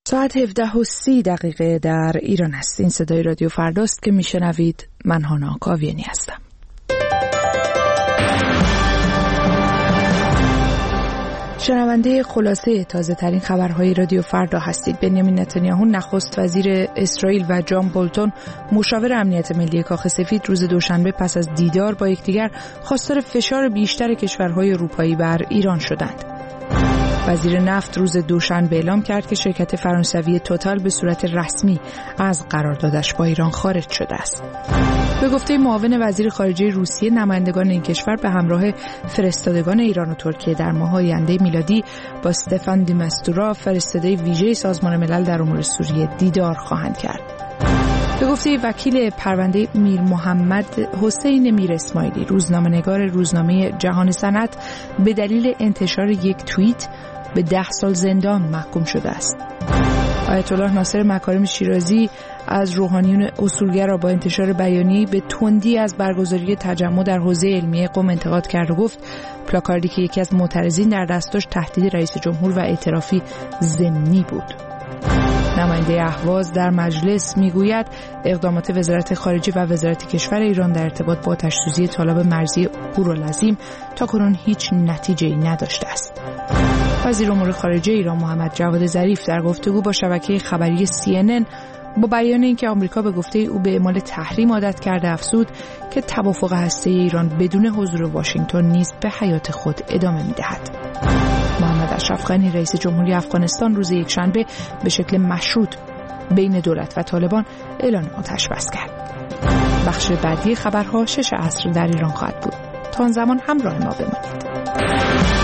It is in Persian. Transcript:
ساعت 17:30 در ایران است. این صدای رادیو فرداست که میشنوید. من هانا کاویانی هستم. شنونده خلاصه تازه ترین خبرهای رادیو فردا هستید. بنیامین نتانیاهو نخست وزیر اسرائیل و جان بولتون مشاور امنیت ملی کاخ سفید روز دوشنبه پس از دیدار با یکدیگر خواستار فشار بیشتر کشورهای اروپایی بر ایران شدند. وزیر نفت روز دوشنبه اعلام کرد که شرکت فرانسوی توتال به صورت رسمی از قراردادش با ایران خارج شده است. به گفته معاون وزیر خارجه روسیه، نمایندگان این کشور به همراه فرستادگان ایران و ترکیه در ماه آینده میلادی با استفان دی مستورا، فرستاده ویژه سازمان ملل در امور سوریه، دیدار خواهند کرد. به گفته وکیل پرونده میر محمد حسین میر اسماعیلی، روزنامه‌نگار روزنامه جهان صنعت، به دلیل انتشار یک توییت به 10 سال زندان محکوم شده است. آیت الله ناصر مکارم شیرازی از روحانیون اصولگرا با انتشار بیانیه‌ای به تندی از برگزاری تجمع در حوزه علمیه قم انتقاد کرد و گفت پلاکاردی که یکی از معترضین در دست داشت تهدید رئیس جمهور و اعترافی ضمنی بود. نماینده اهواز در مجلس میگوید اقدامات وزارت خارجه و وزارت کشور ایران در ارتباط با آتش‌سوزی طالب مرزی اورالعظیم تاکنون هیچ نتیجه‌ای نداشته است. وزیر امور خارجه ایران محمد جواد ظریف در گفتگو با شبکه خبری CNN با بیان اینکه آمریکا به گفته او به اعمال تحریم عادت کرده افزود که توافق هسته‌ای ایران بدون حضور واشنگتن نیز به حیات خود ادامه می‌دهد. محمد اشرف غنی رئیس جمهوری افغانستان روز یکشنبه به شکل مشروط بین دولت و طالبان اعلان آتش بس کرد. بخش بعدی خبرها 6 عصر در ایران خواهد بود. تا آن زمان همراه ما بمانید.